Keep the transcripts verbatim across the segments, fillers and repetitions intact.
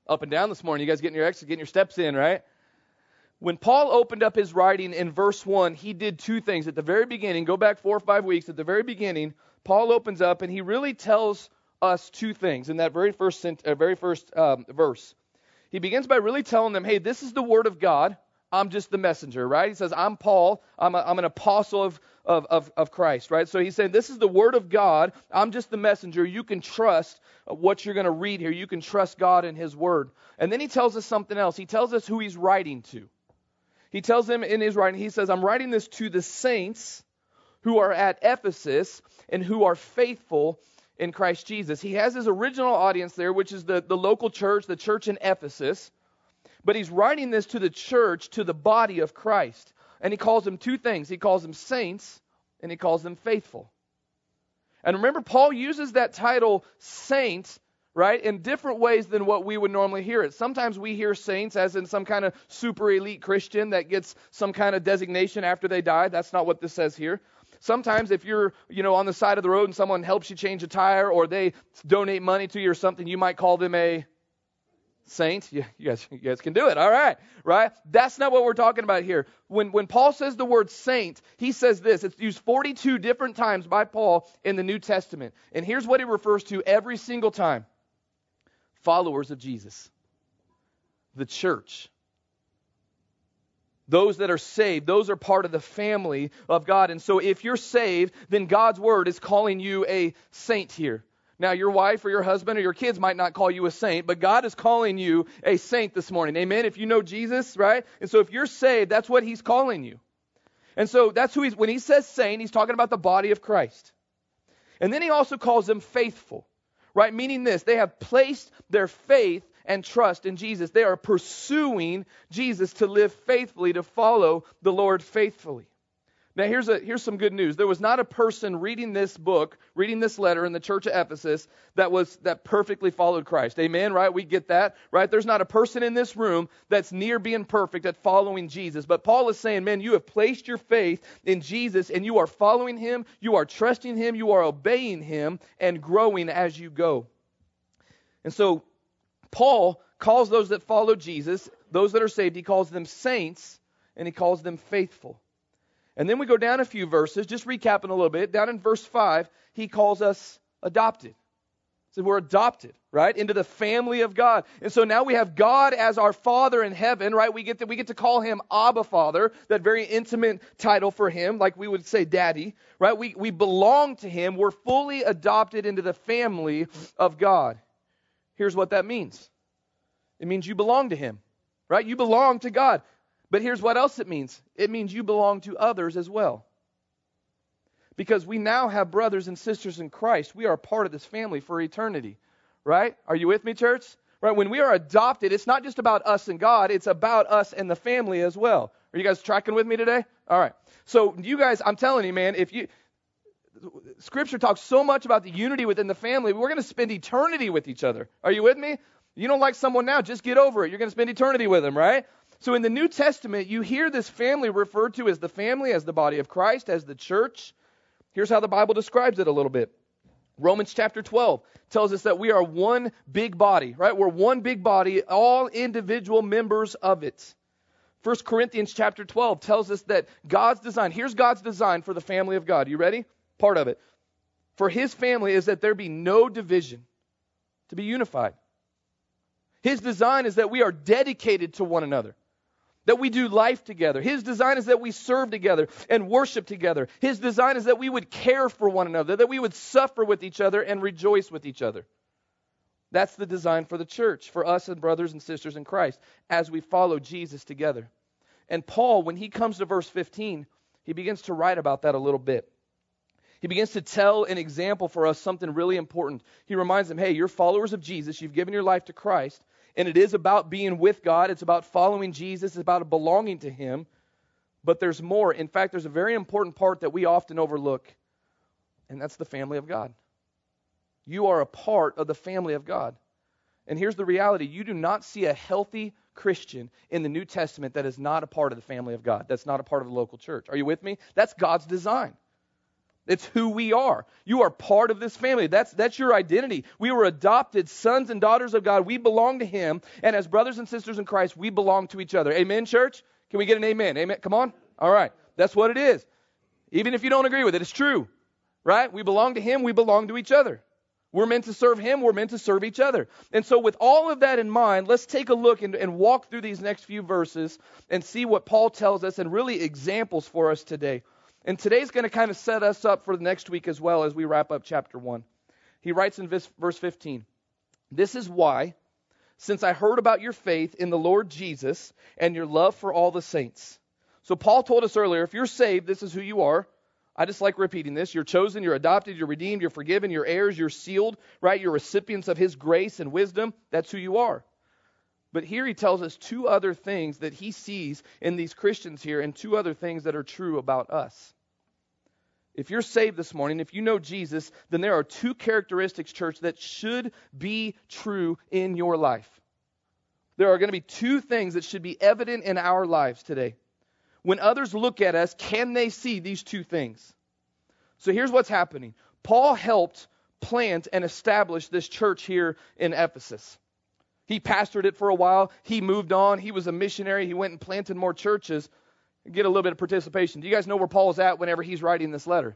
Up and down this morning. You guys getting your exercise, getting your steps in, right? When Paul opened up his writing in verse one, he did two things. At the very beginning, go back four or five weeks, at the very beginning, Paul opens up and he really tells us two things in that very first sent, uh, very first um, verse. He begins by really telling them, hey, this is the word of God. I'm just the messenger, right? He says, I'm Paul. I'm, a, I'm an apostle of, of, of, of Christ, right? So he's saying, this is the word of God. I'm just the messenger. You can trust what you're going to read here. You can trust God and his word. And then he tells us something else. He tells us who he's writing to. He tells them in his writing, he says, I'm writing this to the saints who are at Ephesus and who are faithful in Christ Jesus. He has his original audience there, which is the, the local church, the church in Ephesus. But he's writing this to the church, to the body of Christ. And he calls them two things. He calls them saints and he calls them faithful. And remember, Paul uses that title saint, right, in different ways than what we would normally hear it. Sometimes we hear saints as in some kind of super elite Christian that gets some kind of designation after they die. That's not what this says here. Sometimes if you're, you know, on the side of the road and someone helps you change a tire or they donate money to you or something, you might call them a saint. You, you, guys, you guys can do it. All right. Right? That's not what we're talking about here. When, when Paul says the word saint, he says this. It's used forty-two different times by Paul in the New Testament. And here's what he refers to every single time. Followers of Jesus. The church. Those that are saved, those are part of the family of God. And so if you're saved, then God's word is calling you a saint here. Now, your wife or your husband or your kids might not call you a saint, but God is calling you a saint this morning. Amen? If you know Jesus, right? And so if you're saved, that's what he's calling you. And so that's who he's, when he says saint, he's talking about the body of Christ. And then he also calls them faithful, right? Meaning this, they have placed their faith and trust in Jesus. They are pursuing Jesus to live faithfully, to follow the Lord faithfully. Now, here's a here's some good news. There was not a person reading this book, reading this letter in the church of Ephesus that was that perfectly followed Christ. Amen, right? We get that, right? There's not a person in this room that's near being perfect at following Jesus. But Paul is saying, man, you have placed your faith in Jesus and you are following him, you are trusting him, you are obeying him and growing as you go. And so Paul calls those that follow Jesus, those that are saved, he calls them saints and he calls them faithful. And then we go down a few verses, just recapping a little bit. Down in verse five, he calls us adopted. So we're adopted, right, into the family of God. And so now we have God as our Father in heaven, right? We get to, we get to call him Abba Father, that very intimate title for him, like we would say Daddy, right? We, we belong to him. We're fully adopted into the family of God. Here's what that means. It means you belong to him, right? You belong to God. But here's what else it means. It means you belong to others as well. Because we now have brothers and sisters in Christ. We are a part of this family for eternity. Right? Are you with me, church? Right? When we are adopted, it's not just about us and God. It's about us and the family as well. Are you guys tracking with me today? All right. So you guys, I'm telling you, man, if you... Scripture talks so much about the unity within the family. We're going to spend eternity with each other. Are you with me? You don't like someone now, just get over it. You're going to spend eternity with them, right? So in the New Testament, you hear this family referred to as the family, as the body of Christ, as the church. Here's how the Bible describes it a little bit. Romans chapter twelve tells us that we are one big body, right? We're one big body, all individual members of it. First Corinthians chapter twelve tells us that God's design, here's God's design for the family of God. You ready? Part of it. For his family is that there be no division, to be unified. His design is that we are dedicated to one another. That we do life together. His design is that we serve together and worship together. His design is that we would care for one another, that we would suffer with each other and rejoice with each other. That's the design for the church, for us and brothers and sisters in Christ, as we follow Jesus together. And Paul, when he comes to verse fifteen, he begins to write about that a little bit. He begins to tell an example for us, something really important. He reminds them, hey, you're followers of Jesus. You've given your life to Christ. And it is about being with God. It's about following Jesus. It's about belonging to him. But there's more. In fact, there's a very important part that we often overlook. And that's the family of God. You are a part of the family of God. And here's the reality. You do not see a healthy Christian in the New Testament that is not a part of the family of God. That's not a part of the local church. Are you with me? That's God's design. It's who we are. You are part of this family. That's, that's your identity. We were adopted sons and daughters of God. We belong to Him. And as brothers and sisters in Christ, we belong to each other. Amen, church? Can we get an amen? Amen. Come on. All right. That's what it is. Even if you don't agree with it, it's true. Right? We belong to Him. We belong to each other. We're meant to serve Him. We're meant to serve each other. And so with all of that in mind, let's take a look and, and walk through these next few verses and see what Paul tells us and really examples for us today. And today's going to kind of set us up for the next week as well as we wrap up chapter one. He writes in verse fifteen, "This is why, since I heard about your faith in the Lord Jesus and your love for all the saints." So Paul told us earlier, if you're saved, this is who you are. I just like repeating this. You're chosen, you're adopted, you're redeemed, you're forgiven, you're heirs, you're sealed, right? You're recipients of His grace and wisdom. That's who you are. But here he tells us two other things that he sees in these Christians here and two other things that are true about us. If you're saved this morning, if you know Jesus, then there are two characteristics, church, that should be true in your life. There are going to be two things that should be evident in our lives today. When others look at us, can they see these two things? So here's what's happening. Paul helped plant and establish this church here in Ephesus. He pastored it for a while. He moved on. He was a missionary. He went and planted more churches. Get a little bit of participation. Do you guys know where Paul's at whenever he's writing this letter?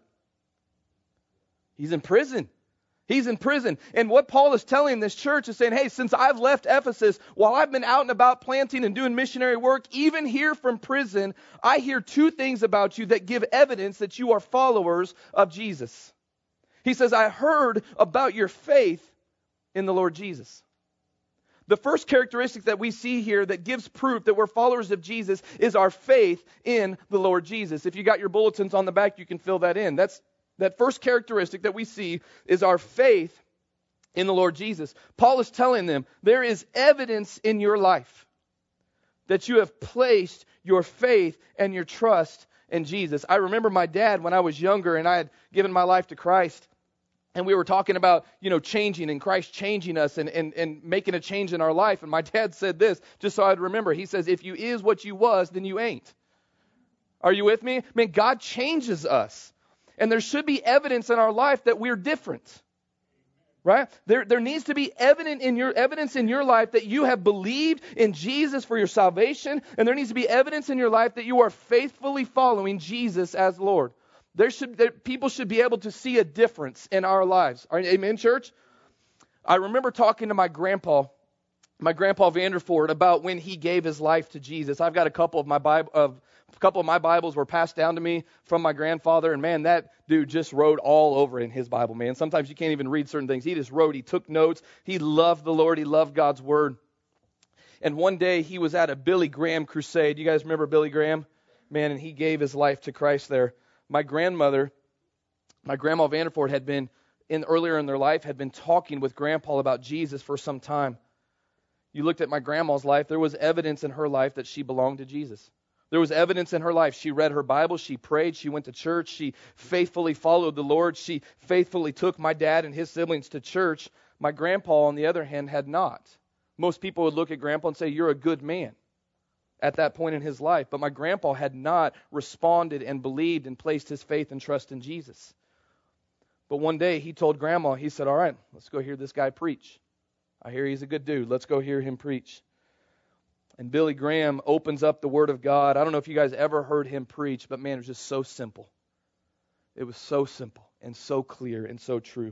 He's in prison. He's in prison. And what Paul is telling this church is saying, hey, since I've left Ephesus, while I've been out and about planting and doing missionary work, even here from prison, I hear two things about you that give evidence that you are followers of Jesus. He says, I heard about your faith in the Lord Jesus. The first characteristic that we see here that gives proof that we're followers of Jesus is our faith in the Lord Jesus. If you got your bulletins on the back, you can fill that in. That's that first characteristic that we see is our faith in the Lord Jesus. Paul is telling them there is evidence in your life that you have placed your faith and your trust in Jesus. I remember my dad when I was younger and I had given my life to Christ. And we were talking about, you know, changing and Christ changing us and, and, and making a change in our life. And my dad said this, just so I'd remember. He says, if you is what you was, then you ain't. Are you with me? I mean, God changes us. And there should be evidence in our life that we're different. Right? There, there needs to be evident in your evidence in your life that you have believed in Jesus for your salvation. And there needs to be evidence in your life that you are faithfully following Jesus as Lord. There should there, people should be able to see a difference in our lives. Amen, church? I remember talking to my grandpa, my grandpa Vanderford, about when he gave his life to Jesus. I've got a couple of my Bible, of a couple of my Bibles were passed down to me from my grandfather, and man, that dude just wrote all over in his Bible, man. Sometimes you can't even read certain things. He just wrote. He took notes. He loved the Lord. He loved God's Word. And one day he was at a Billy Graham crusade. You guys remember Billy Graham? Man, and he gave his life to Christ there. My grandmother, my grandma Vanderford had been, in earlier in their life, had been talking with Grandpa about Jesus for some time. You looked at my grandma's life, there was evidence in her life that she belonged to Jesus. There was evidence in her life. She read her Bible, she prayed, she went to church, she faithfully followed the Lord, she faithfully took my dad and his siblings to church. My grandpa, on the other hand, had not. Most people would look at Grandpa and say, you're a good man. At that point in his life. But my grandpa had not responded and believed and placed his faith and trust in Jesus. But one day he told Grandma, he said, all right, let's go hear this guy preach. I hear he's a good dude. Let's go hear him preach. And Billy Graham opens up the Word of God. I don't know if you guys ever heard him preach, but man, it was just so simple. It was so simple and so clear and so true.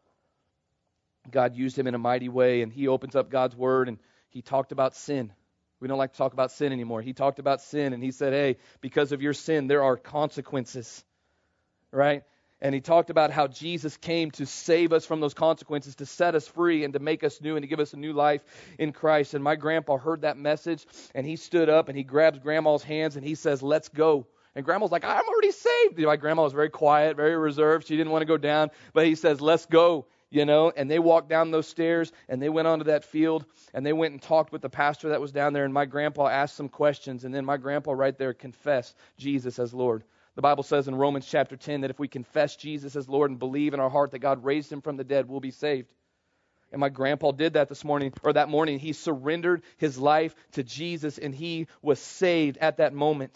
God used him in a mighty way, and he opens up God's Word, and he talked about sin. We don't like to talk about sin anymore. He talked about sin, and he said, hey, because of your sin, there are consequences, right? And he talked about how Jesus came to save us from those consequences, to set us free and to make us new and to give us a new life in Christ. And my grandpa heard that message, and he stood up, and he grabs Grandma's hands, and he says, let's go. And Grandma's like, I'm already saved. My grandma was very quiet, very reserved. She didn't want to go down, but he says, let's go. You know, and they walked down those stairs, and they went onto that field, and they went and talked with the pastor that was down there, and my grandpa asked some questions, and then my grandpa right there confessed Jesus as Lord. The Bible says in Romans chapter ten that if we confess Jesus as Lord and believe in our heart that God raised him from the dead, we'll be saved. And my grandpa did that this morning, or that morning. He surrendered his life to Jesus, and he was saved at that moment.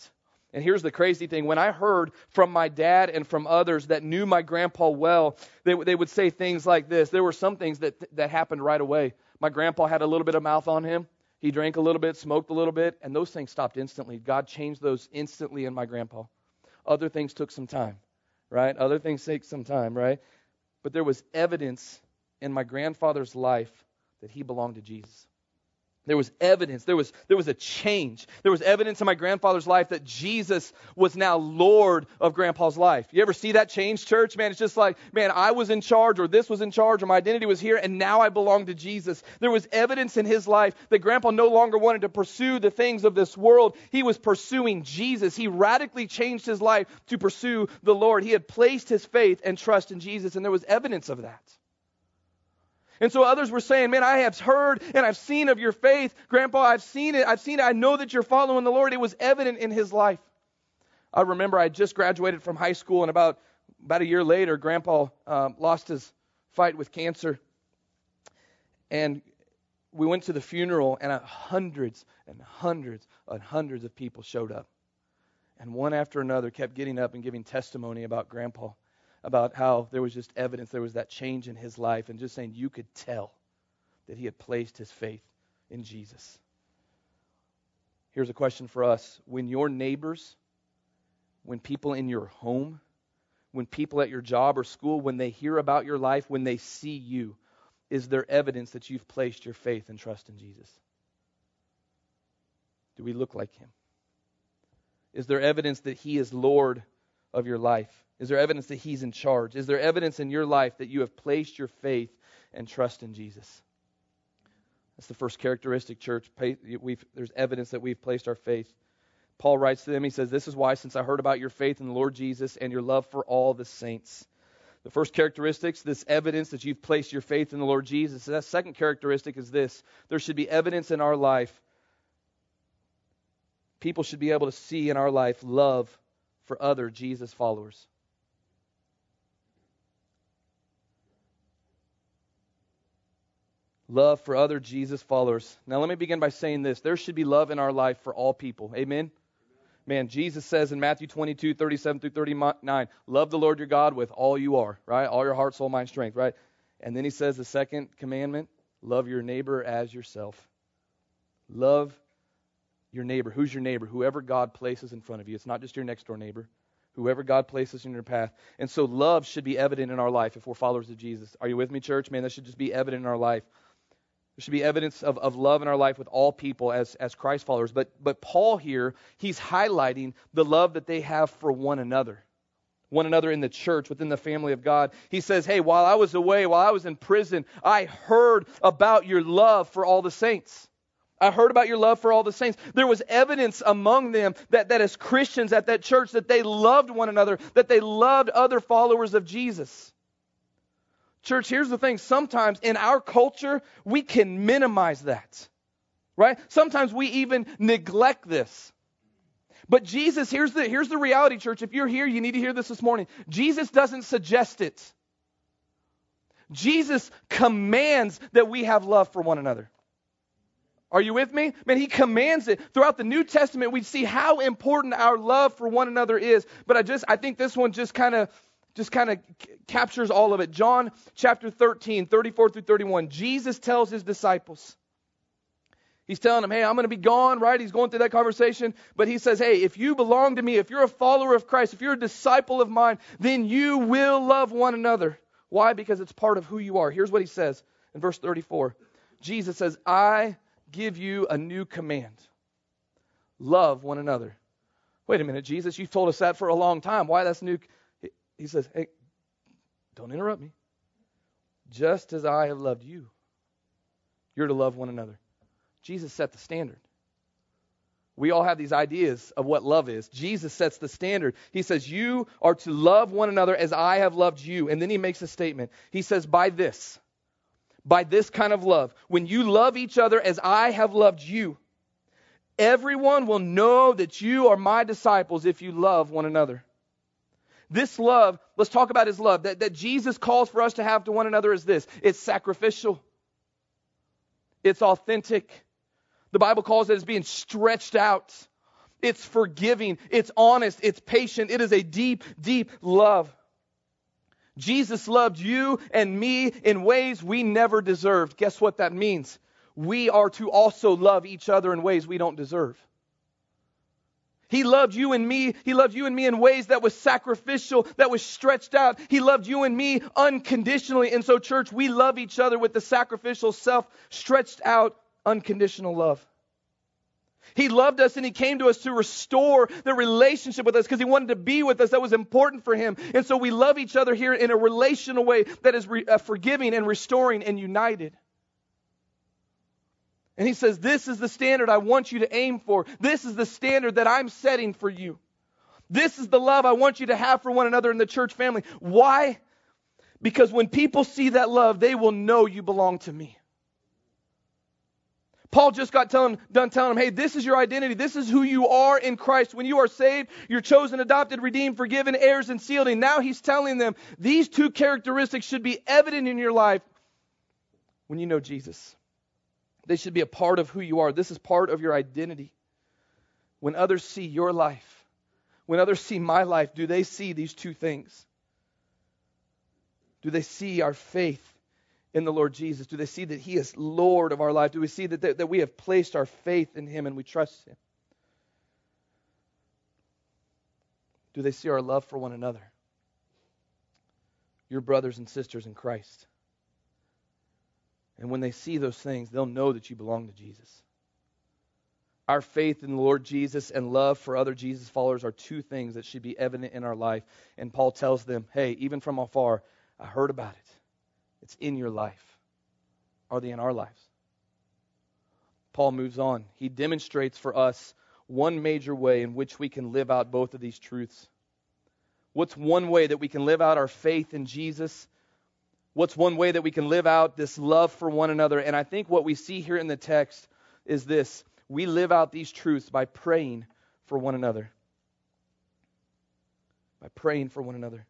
And here's the crazy thing. When I heard from my dad and from others that knew my grandpa well, they, they would say things like this. There were some things that, that happened right away. My grandpa had a little bit of mouth on him. He drank a little bit, smoked a little bit, and those things stopped instantly. God changed those instantly in my grandpa. Other things took some time, right? Other things take some time, right? But there was evidence in my grandfather's life that he belonged to Jesus. There was evidence. There was, there was a change. There was evidence in my grandfather's life that Jesus was now Lord of Grandpa's life. You ever see that change, church? Man, it's just like, man, I was in charge, or this was in charge, or my identity was here, and now I belong to Jesus. There was evidence in his life that Grandpa no longer wanted to pursue the things of this world. He was pursuing Jesus. He radically changed his life to pursue the Lord. He had placed his faith and trust in Jesus, and there was evidence of that. And so others were saying, man, I have heard and I've seen of your faith. Grandpa, I've seen it. I've seen it. I know that you're following the Lord. It was evident in his life. I remember I just graduated from high school, and about, about a year later, Grandpa um, lost his fight with cancer. And we went to the funeral, and uh, hundreds and hundreds and hundreds of people showed up. And one after another kept getting up and giving testimony about Grandpa, about how there was just evidence, there was that change in his life, and just saying you could tell that he had placed his faith in Jesus. Here's a question for us. When your neighbors, when people in your home, when people at your job or school, when they hear about your life, when they see you, is there evidence that you've placed your faith and trust in Jesus? Do we look like him? Is there evidence that he is Lord of your life? Is there evidence that he's in charge? Is there evidence in your life that you have placed your faith and trust in Jesus? That's the first characteristic, church. We've, there's evidence that we've placed our faith. Paul writes to them, he says, this is why, since I heard about your faith in the Lord Jesus and your love for all the saints. The first characteristics, this evidence that you've placed your faith in the Lord Jesus. The second characteristic is this. There should be evidence in our life. People should be able to see in our life love for other Jesus followers. Love for other Jesus followers. Now let me begin by saying this. There should be love in our life for all people. Amen? Man, Jesus says in Matthew twenty-two, thirty-seven through thirty-nine, love the Lord your God with all you are, right? All your heart, soul, mind, strength, right? And then he says the second commandment, love your neighbor as yourself. Love your neighbor. Who's your neighbor? Whoever God places in front of you. It's not just your next door neighbor. Whoever God places in your path. And so love should be evident in our life if we're followers of Jesus. Are you with me, church? Man, that should just be evident in our life. There should be evidence of, of love in our life with all people as, as Christ followers. But, but Paul here, he's highlighting the love that they have for one another. One another in the church, within the family of God. He says, hey, while I was away, while I was in prison, I heard about your love for all the saints. I heard about your love for all the saints. There was evidence among them that, that as Christians at that church, that they loved one another, that they loved other followers of Jesus. Church, here's the thing. Sometimes in our culture, we can minimize that, right? Sometimes we even neglect this. But Jesus, here's the, here's the reality, church. If you're here, you need to hear this this morning. Jesus doesn't suggest it. Jesus commands that we have love for one another. Are you with me? Man, he commands it. Throughout the New Testament, we see how important our love for one another is. But I just, I think this one just kind of, just kind of c- captures all of it. John chapter thirteen, thirty-four through thirty-one. Jesus tells his disciples. He's telling them, hey, I'm going to be gone, right? He's going through that conversation. But he says, hey, if you belong to me, if you're a follower of Christ, if you're a disciple of mine, then you will love one another. Why? Because it's part of who you are. Here's what he says in verse thirty-four. Jesus says, I give you a new command. Love one another. Wait a minute, Jesus, you've told us that for a long time. Why that's new? He says, hey, don't interrupt me. Just as I have loved you, you're to love one another. Jesus set the standard. We all have these ideas of what love is. Jesus sets the standard. He says, you are to love one another as I have loved you. And then he makes a statement. He says, by this, by this kind of love, when you love each other as I have loved you, everyone will know that you are my disciples if you love one another. This love, let's talk about his love, that, that Jesus calls for us to have to one another is this. It's sacrificial. It's authentic. The Bible calls it as being stretched out. It's forgiving. It's honest. It's patient. It is a deep, deep love. Jesus loved you and me in ways we never deserved. Guess what that means? We are to also love each other in ways we don't deserve. He loved you and me. He loved you and me in ways that was sacrificial, that was stretched out. He loved you and me unconditionally. And so, church, we love each other with the sacrificial, self-stretched out, unconditional love. He loved us and He came to us to restore the relationship with us because He wanted to be with us. That was important for Him. And so we love each other here in a relational way that is re- uh, forgiving and restoring and united. And He says, this is the standard I want you to aim for. This is the standard that I'm setting for you. This is the love I want you to have for one another in the church family. Why? Because when people see that love, they will know you belong to me. Paul just got telling, done telling them, hey, this is your identity. This is who you are in Christ. When you are saved, you're chosen, adopted, redeemed, forgiven, heirs, and sealed. And now he's telling them these two characteristics should be evident in your life when you know Jesus. They should be a part of who you are. This is part of your identity. When others see your life, when others see my life, do they see these two things? Do they see our faith in the Lord Jesus? Do they see that He is Lord of our life? Do we see that, that, that we have placed our faith in Him and we trust Him? Do they see our love for one another? Your brothers and sisters in Christ. And when they see those things, they'll know that you belong to Jesus. Our faith in the Lord Jesus and love for other Jesus followers are two things that should be evident in our life. And Paul tells them, hey, even from afar, I heard about it. It's in your life. Are they in our lives? Paul moves on. He demonstrates for us one major way in which we can live out both of these truths. What's one way that we can live out our faith in Jesus? What's one way that we can live out this love for one another? And I think what we see here in the text is this. We live out these truths by praying for one another. By praying for one another.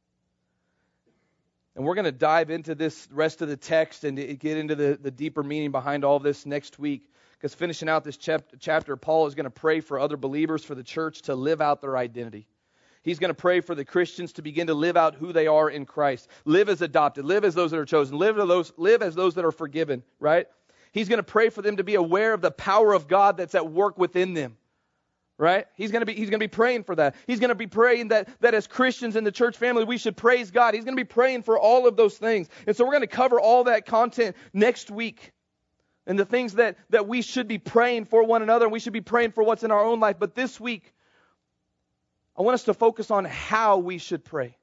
And we're going to dive into this rest of the text and get into the, the deeper meaning behind all this next week. Because finishing out this chap- chapter, Paul is going to pray for other believers, for the church to live out their identity. He's going to pray for the Christians to begin to live out who they are in Christ. Live as adopted. Live as those that are chosen. Live as those, live as those that are forgiven, right? He's going to pray for them to be aware of the power of God that's at work within them. Right? He's going to be he's going to be praying for that. He's going to be praying that, that as Christians in the church family, we should praise God. He's going to be praying for all of those things. And so we're going to cover all that content next week. And the things that, that we should be praying for one another, and we should be praying for what's in our own life. But this week, I want us to focus on how we should pray.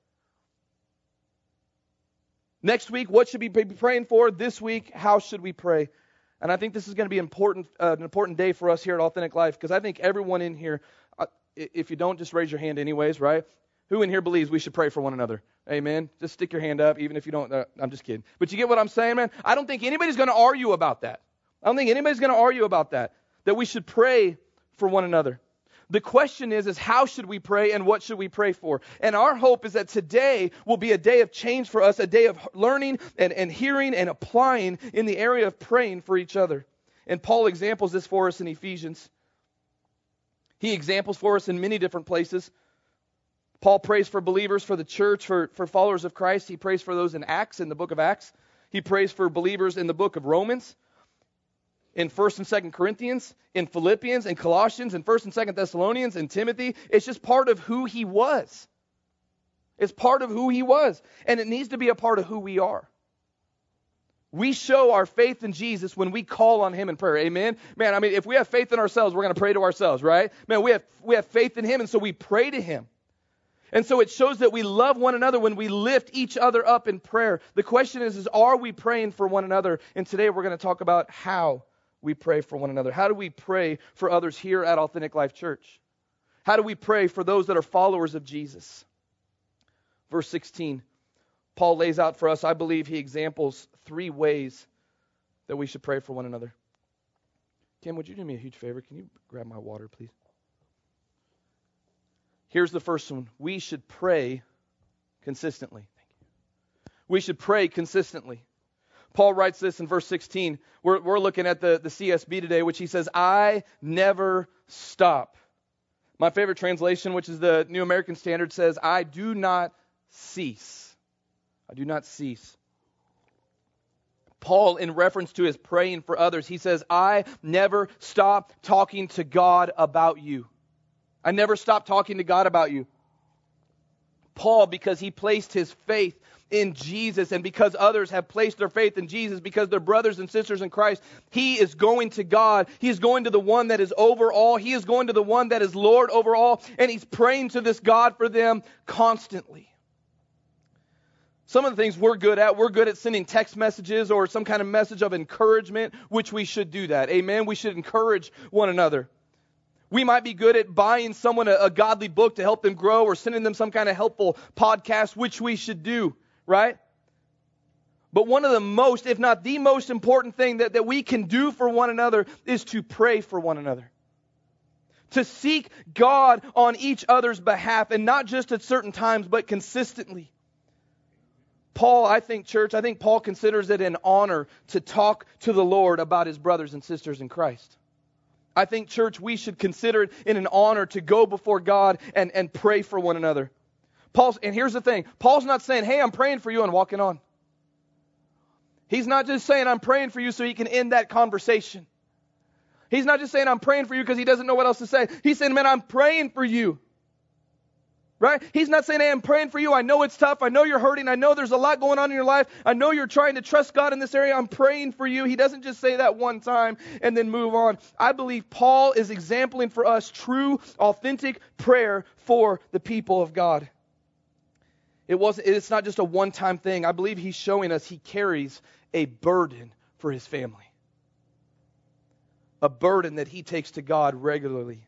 Next week, what should we be praying for? This week, how should we pray? And I think this is going to be important, uh, an important day for us here at Authentic Life, because I think everyone in here, uh, if you don't, just raise your hand anyways, right? Who in here believes we should pray for one another? Amen? Just stick your hand up, even if you don't. Uh, I'm just kidding. But you get what I'm saying, man? I don't think anybody's going to argue about that. I don't think anybody's going to argue about that, that we should pray for one another. The question is, is how should we pray and what should we pray for? And our hope is that today will be a day of change for us, a day of learning and, and hearing and applying in the area of praying for each other. And Paul examples this for us in Ephesians. He examples for us in many different places. Paul prays for believers, for the church, for, for followers of Christ. He prays for those in Acts, in the book of Acts. He prays for believers in the book of Romans, in First and Second Corinthians, in Philippians, in Colossians, in First and Second Thessalonians, in Timothy. It's just part of who he was. It's part of who he was. And it needs to be a part of who we are. We show our faith in Jesus when we call on him in prayer. Amen? Man, I mean, if we have faith in ourselves, we're going to pray to ourselves, right? Man, we have we have faith in him, and so we pray to him. And so it shows that we love one another when we lift each other up in prayer. The question is, is are we praying for one another? And today we're going to talk about how we pray for one another. How do we pray for others here at Authentic Life Church? How do we pray for those that are followers of Jesus? Verse sixteen, Paul lays out for us, I believe he examples three ways that we should pray for one another. Kim, would you do me a huge favor? Can you grab my water, please? Here's the first one. We should pray consistently. Thank you. We should pray consistently. Paul writes this in verse sixteen. We're, we're looking at the, the C S B today, which he says, I never stop My favorite translation, which is the New American Standard, says, I do not cease. I do not cease. Paul, in reference to his praying for others, he says, I never stop talking to God about you. I never stop talking to God about you. Paul, because he placed his faith in Jesus, and because others have placed their faith in Jesus, because they're brothers and sisters in Christ, he is going to God. He is going to the one that is over all. He is going to the one that is Lord over all, and he's praying to this God for them constantly. Some of the things we're good at, we're good at sending text messages or some kind of message of encouragement, which we should do that. Amen? We should encourage one another. We might be good at buying someone a, a godly book to help them grow, or sending them some kind of helpful podcast, which we should do, right? But one of the most, if not the most important thing that, that we can do for one another is to pray for one another. To seek God on each other's behalf, and not just at certain times, but consistently. Paul, I think, church, I think Paul considers it an honor to talk to the Lord about his brothers and sisters in Christ. I think, church, we should consider it in an honor to go before God and, and pray for one another. Paul's, and here's the thing. Paul's not saying, hey, I'm praying for you and walking on. He's not just saying, I'm praying for you so he can end that conversation. He's not just saying, I'm praying for you because he doesn't know what else to say. He's saying, man, I'm praying for you. Right? He's not saying, hey, I'm praying for you. I know it's tough. I know you're hurting. I know there's a lot going on in your life. I know you're trying to trust God in this area. I'm praying for you. He doesn't just say that one time and then move on. I believe Paul is exempling for us true, authentic prayer for the people of God. It wasn't, it's not just a one-time thing. I believe he's showing us he carries a burden for his family. A burden that he takes to God regularly.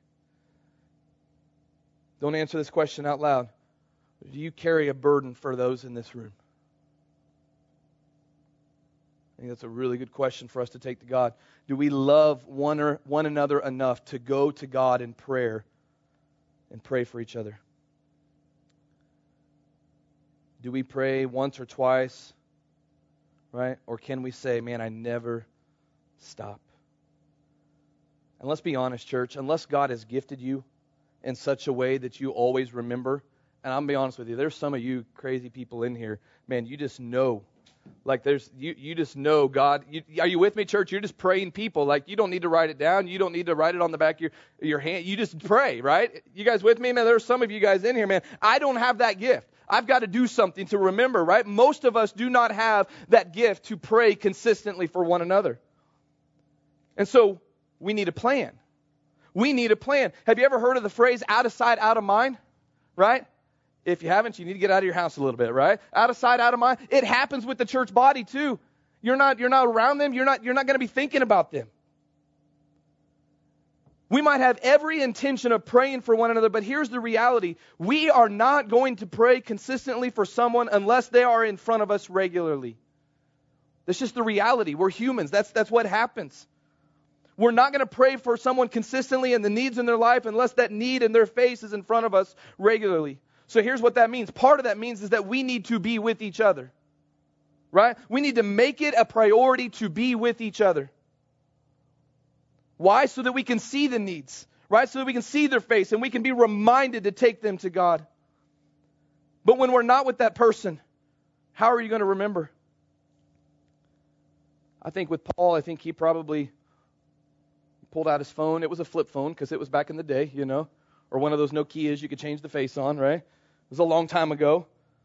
Don't answer this question out loud. Do you carry a burden for those in this room? I think that's a really good question for us to take to God. Do we love one, or, one another enough to go to God in prayer and pray for each other? Do we pray once or twice? Right? Or can we say, man, I never stop? And let's be honest, church. Unless God has gifted you in such a way that you always remember. And I'm going to be honest with you, there's some of you crazy people in here, man, you just know. Like there's, you, you just know God. You, are you with me, church? You're just praying people. Like you don't need to write it down. You don't need to write it on the back of your, your hand. You just pray, right? You guys with me? Man, there's some of you guys in here, man. I don't have that gift. I've got to do something to remember, right? Most of us do not have that gift to pray consistently for one another. And so we need a plan. We need a plan. Have you ever heard of the phrase out of sight, out of mind? Right? If you haven't, you need to get out of your house a little bit, right? Out of sight, out of mind. It happens with the church body too. You're not, you're not around them. You're not, you're not going to be thinking about them. We might have every intention of praying for one another, but here's the reality. We are not going to pray consistently for someone unless they are in front of us regularly. That's just the reality. We're humans. That's, that's what happens. We're not going to pray for someone consistently and the needs in their life unless that need in their face is in front of us regularly. So here's what that means. Part of that means is that we need to be with each other. Right? We need to make it a priority to be with each other. Why? So that we can see the needs. Right? So that we can see their face and we can be reminded to take them to God. But when we're not with that person, how are you going to remember? I think with Paul, I think he probably pulled out his phone. It was a flip phone because it was back in the day, you know, or one of those Nokias you could change the face on, right? It was a long time ago.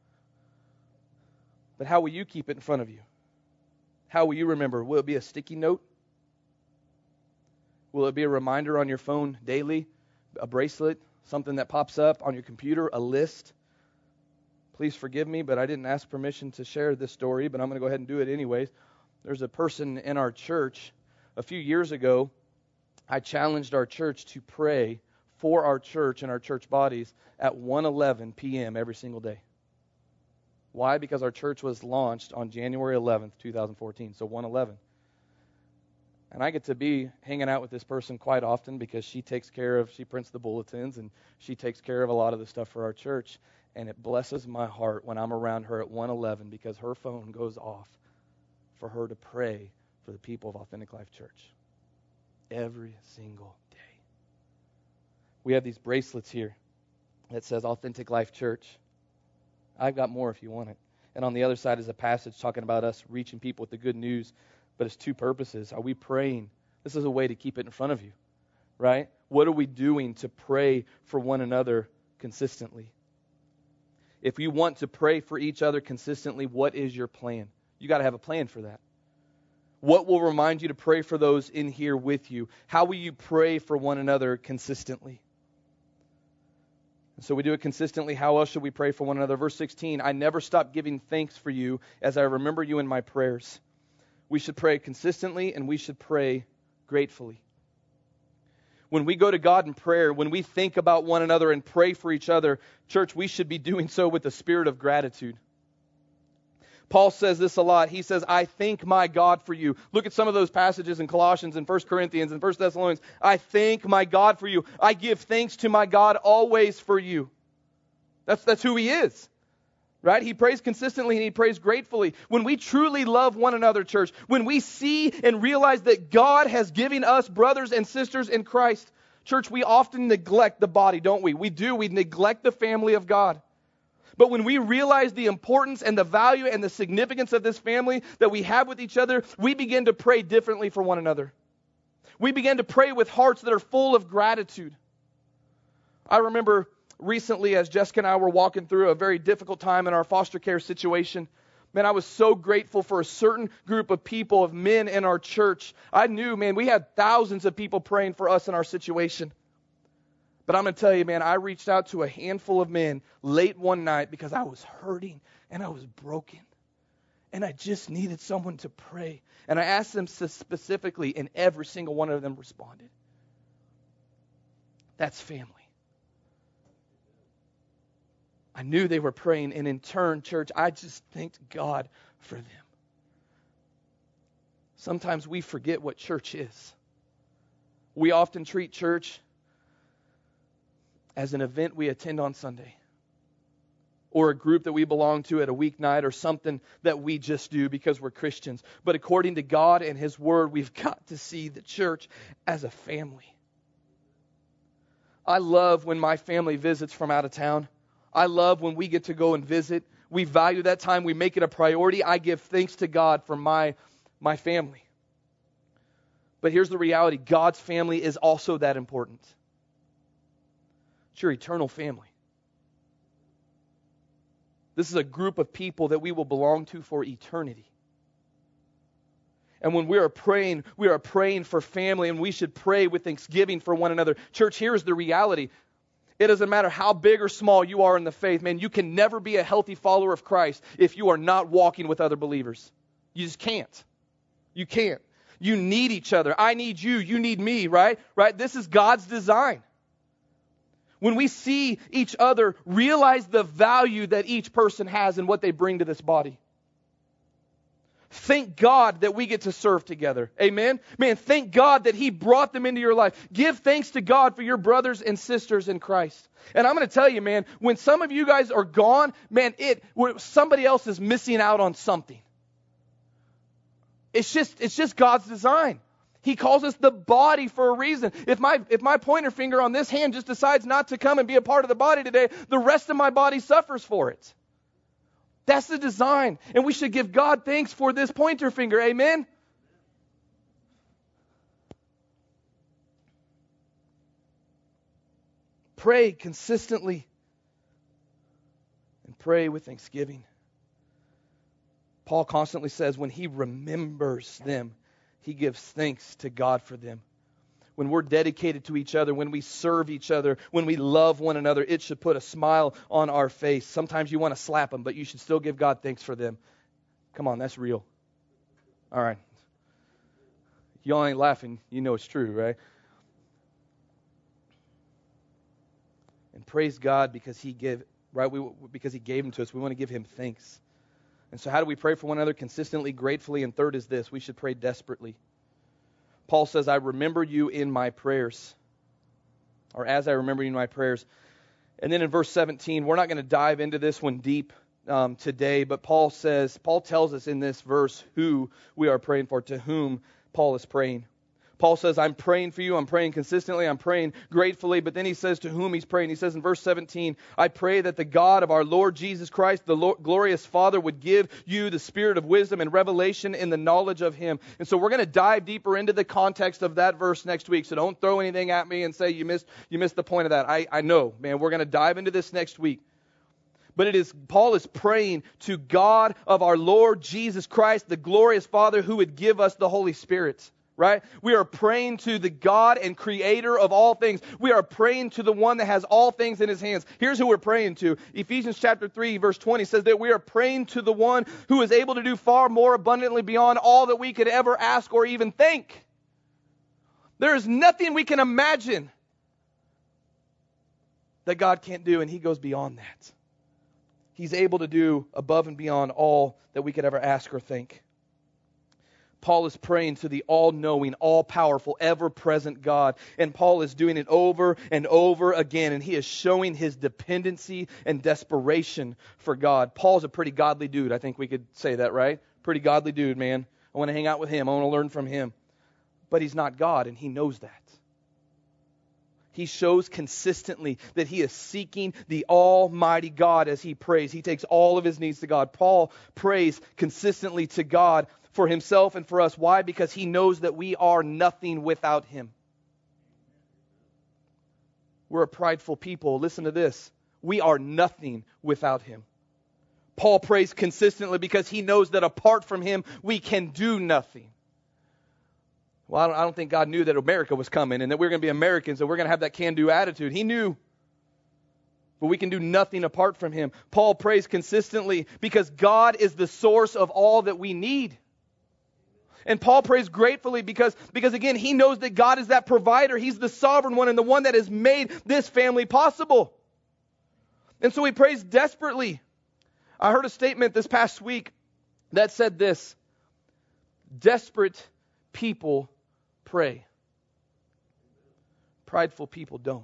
But how will you keep it in front of you? How will you remember? Will it be a sticky note? Will it be a reminder on your phone daily? A bracelet? Something that pops up on your computer? A list? Please forgive me, but I didn't ask permission to share this story, but I'm going to go ahead and do it anyways. There's a person in our church a few years ago. I challenged our church to pray for our church and our church bodies at one eleven p.m. every single day. Why? Because our church was launched on January eleventh, twenty fourteen, so one eleven. And I get to be hanging out with this person quite often because she takes care of, she prints the bulletins and she takes care of a lot of the stuff for our church. And it blesses my heart when I'm around her at one eleven because her phone goes off for her to pray for the people of Authentic Life Church. Every single day. We have these bracelets here that says Authentic Life Church. I've got more if you want it. And on the other side is a passage talking about us reaching people with the good news, but it's two purposes. Are we praying? This is a way to keep it in front of you, right? What are we doing to pray for one another consistently? If you want to pray for each other consistently, what is your plan? You got to have a plan for that. What will remind you to pray for those in here with you? How will you pray for one another consistently? So we do it consistently. How else should we pray for one another? Verse sixteen, I never stop giving thanks for you as I remember you in my prayers. We should pray consistently and we should pray gratefully. When we go to God in prayer, when we think about one another and pray for each other, church, we should be doing so with a spirit of gratitude. Paul says this a lot. He says, I thank my God for you. Look at some of those passages in Colossians and First Corinthians and First Thessalonians. I thank my God for you. I give thanks to my God always for you. That's, that's who he is. Right? He prays consistently and he prays gratefully. When we truly love one another, church, when we see and realize that God has given us brothers and sisters in Christ, church, we often neglect the body, don't we? We do. We neglect the family of God. But when we realize the importance and the value and the significance of this family that we have with each other, we begin to pray differently for one another. We begin to pray with hearts that are full of gratitude. I remember recently, as Jessica and I were walking through a very difficult time in our foster care situation, man, I was so grateful for a certain group of people, of men in our church. I knew, man, we had thousands of people praying for us in our situation. But I'm going to tell you, man, I reached out to a handful of men late one night because I was hurting and I was broken. And I just needed someone to pray. And I asked them specifically, and every single one of them responded. That's family. I knew they were praying, and in turn, church, I just thanked God for them. Sometimes we forget what church is. We often treat church as an event we attend on Sunday, or a group that we belong to at a weeknight, or something that we just do because we're Christians. But according to God and His Word, we've got to see the church as a family. I love when my family visits from out of town. I love when we get to go and visit. We value that time. We make it a priority. I give thanks to God for my, my family. But here's the reality. God's family is also that important. It's your eternal family. This is a group of people that we will belong to for eternity. And when we are praying, we are praying for family, and we should pray with thanksgiving for one another. Church, here's the reality. It doesn't matter how big or small you are in the faith, man, you can never be a healthy follower of Christ if you are not walking with other believers. You just can't. You can't. You need each other. I need you. You need me, right? Right? This is God's design. When we see each other, realize the value that each person has and what they bring to this body. Thank God that we get to serve together. Amen? Man, thank God that He brought them into your life. Give thanks to God for your brothers and sisters in Christ. And I'm going to tell you, man, when some of you guys are gone, man, it somebody else is missing out on something. It's just, it's just God's design. He calls us the body for a reason. If my if my pointer finger on this hand just decides not to come and be a part of the body today, the rest of my body suffers for it. That's the design. And we should give God thanks for this pointer finger. Amen? Pray consistently. And pray with thanksgiving. Paul constantly says when he remembers them, he gives thanks to God for them. When we're dedicated to each other, when we serve each other, when we love one another, it should put a smile on our face. Sometimes you want to slap them, but you should still give God thanks for them. Come on, that's real. All right. Y'all ain't laughing. You know it's true, right? And praise God because He gave, right? We, because He gave them to us. We want to give Him thanks. And so how do we pray for one another? Consistently, gratefully, and third is this. We should pray desperately. Paul says, I remember you in my prayers. Or as I remember you in my prayers. And then in verse seventeen, we're not going to dive into this one deep um, today, but Paul says, Paul tells us in this verse who we are praying for, to whom Paul is praying. Paul says, I'm praying for you. I'm praying consistently. I'm praying gratefully. But then he says to whom he's praying. He says in verse seventeen, I pray that the God of our Lord Jesus Christ, the Lord, glorious Father, would give you the spirit of wisdom and revelation in the knowledge of him. And so we're going to dive deeper into the context of that verse next week. So don't throw anything at me and say you missed, you missed the point of that. I, I know, man. We're going to dive into this next week. But it is, Paul is praying to God of our Lord Jesus Christ, the glorious Father, who would give us the Holy Spirit. Right? We are praying to the God and creator of all things. We are praying to the one that has all things in his hands. Here's who we're praying to. Ephesians chapter three, verse twenty says that we are praying to the one who is able to do far more abundantly beyond all that we could ever ask or even think. There is nothing we can imagine that God can't do, and he goes beyond that. He's able to do above and beyond all that we could ever ask or think. Paul is praying to the all-knowing, all-powerful, ever-present God. And Paul is doing it over and over again. And he is showing his dependency and desperation for God. Paul's a pretty godly dude. I think we could say that, right? Pretty godly dude, man. I want to hang out with him. I want to learn from him. But he's not God, and he knows that. He shows consistently that he is seeking the Almighty God as he prays. He takes all of his needs to God. Paul prays consistently to God for himself and for us. Why? Because he knows that we are nothing without him. We're a prideful people. Listen to this. We are nothing without him. Paul prays consistently because he knows that apart from him, we can do nothing. Well, I don't, I don't think God knew that America was coming and that we we're going to be Americans and we're going to have that can-do attitude. He knew. But we can do nothing apart from him. Paul prays consistently because God is the source of all that we need. And Paul prays gratefully because, because again, he knows that God is that provider. He's the sovereign one and the one that has made this family possible. And so he prays desperately. I heard a statement this past week that said this: desperate people pray. Prideful people don't.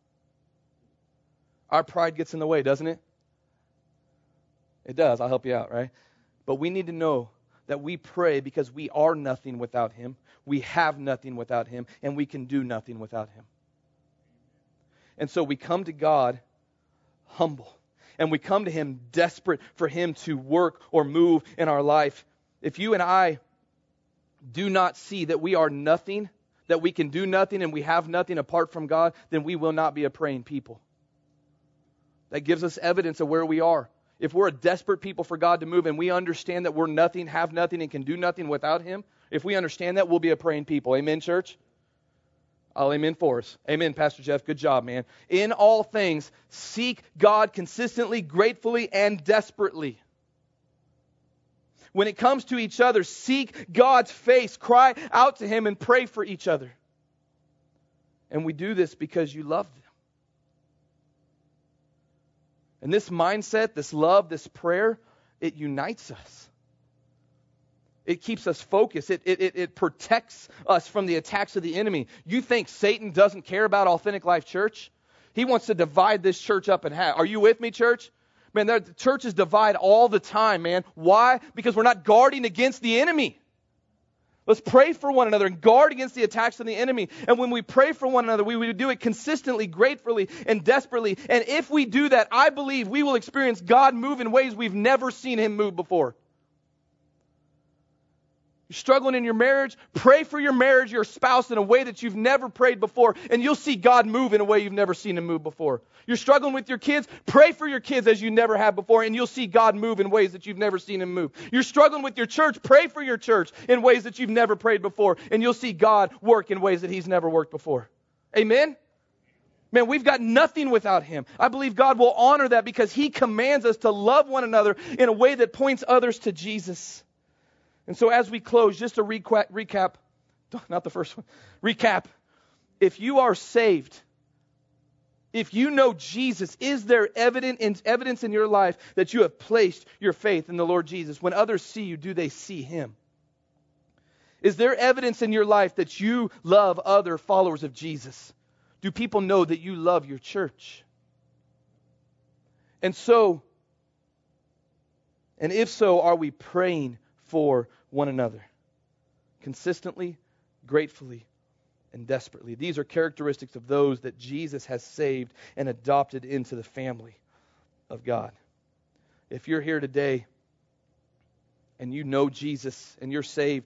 Our pride gets in the way, doesn't it? It does. I'll help you out, right? But we need to know that we pray because we are nothing without him. We have nothing without him. And we can do nothing without him. And so we come to God humble. And we come to him desperate for him to work or move in our life. If you and I do not see that we are nothing, that we can do nothing and we have nothing apart from God, then we will not be a praying people. That gives us evidence of where we are. If we're a desperate people for God to move and we understand that we're nothing, have nothing, and can do nothing without him, if we understand that, we'll be a praying people. Amen, church? I'll amen for us. Amen, Pastor Jeff. Good job, man. In all things, seek God consistently, gratefully, and desperately. When it comes to each other, seek God's face, cry out to him, and pray for each other. And we do this because you love them. And this mindset, this love, this prayer, it unites us. It keeps us focused. It, it, it protects us from the attacks of the enemy. You think Satan doesn't care about Authentic Life Church? He wants to divide this church up in half. Are you with me, church? Man, the churches divide all the time, man. Why? Because we're not guarding against the enemy. Let's pray for one another and guard against the attacks of the enemy. And when we pray for one another, we would do it consistently, gratefully, and desperately. And if we do that, I believe we will experience God move in ways we've never seen him move before. You're struggling in your marriage, pray for your marriage, your spouse in a way that you've never prayed before, and you'll see God move in a way you've never seen him move before. You're struggling with your kids, pray for your kids as you never have before, and you'll see God move in ways that you've never seen him move. You're struggling with your church, pray for your church in ways that you've never prayed before, and you'll see God work in ways that he's never worked before. Amen? Man, we've got nothing without him. I believe God will honor that because he commands us to love one another in a way that points others to Jesus. And so as we close, just to recap, recap, not the first one, recap. If you are saved, if you know Jesus, is there evident in, evidence in your life that you have placed your faith in the Lord Jesus? When others see you, do they see him? Is there evidence in your life that you love other followers of Jesus? Do people know that you love your church? And so, and if so, are we praying for one another? Consistently, gratefully, and desperately. These are characteristics of those that Jesus has saved and adopted into the family of God. If you're here today and you know Jesus and you're saved,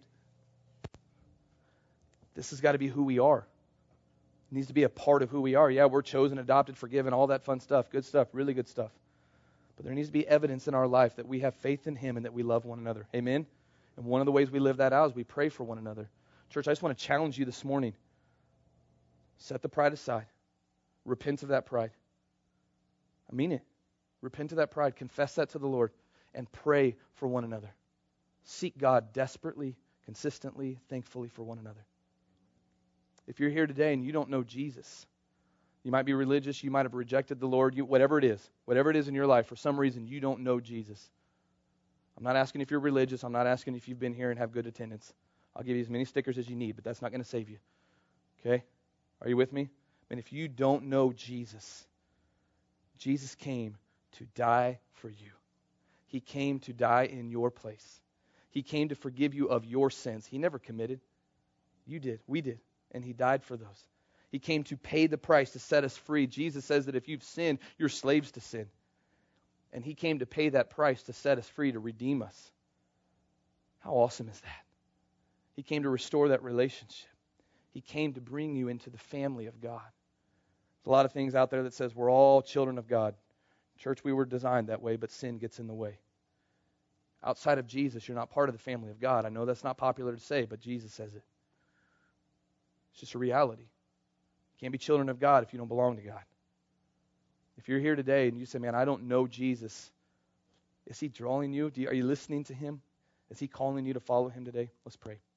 this has got to be who we are. It needs to be a part of who we are. Yeah, we're chosen, adopted, forgiven, all that fun stuff. Good stuff, really good stuff. But there needs to be evidence in our life that we have faith in Him and that we love one another. Amen? And one of the ways we live that out is we pray for one another. Church, I just want to challenge you this morning. Set the pride aside. Repent of that pride. I mean it. Repent of that pride. Confess that to the Lord. And pray for one another. Seek God desperately, consistently, thankfully for one another. If you're here today and you don't know Jesus, you might be religious, you might have rejected the Lord, you, whatever it is, whatever it is in your life, for some reason you don't know Jesus. I'm not asking if you're religious. I'm not asking if you've been here and have good attendance. I'll give you as many stickers as you need, but that's not going to save you. Okay? Are you with me? And if you don't know Jesus, Jesus came to die for you. He came to die in your place. He came to forgive you of your sins. He never committed. You did. We did. And He died for those. He came to pay the price to set us free. Jesus says that if you've sinned, you're slaves to sin. And He came to pay that price to set us free, to redeem us. How awesome is that? He came to restore that relationship. He came to bring you into the family of God. There's a lot of things out there that says we're all children of God. Church, we were designed that way, but sin gets in the way. Outside of Jesus, you're not part of the family of God. I know that's not popular to say, but Jesus says it. It's just a reality. You can't be children of God if you don't belong to God. If you're here today and you say, man, I don't know Jesus, is He drawing you? Do you are you listening to Him? Is He calling you to follow Him today? Let's pray.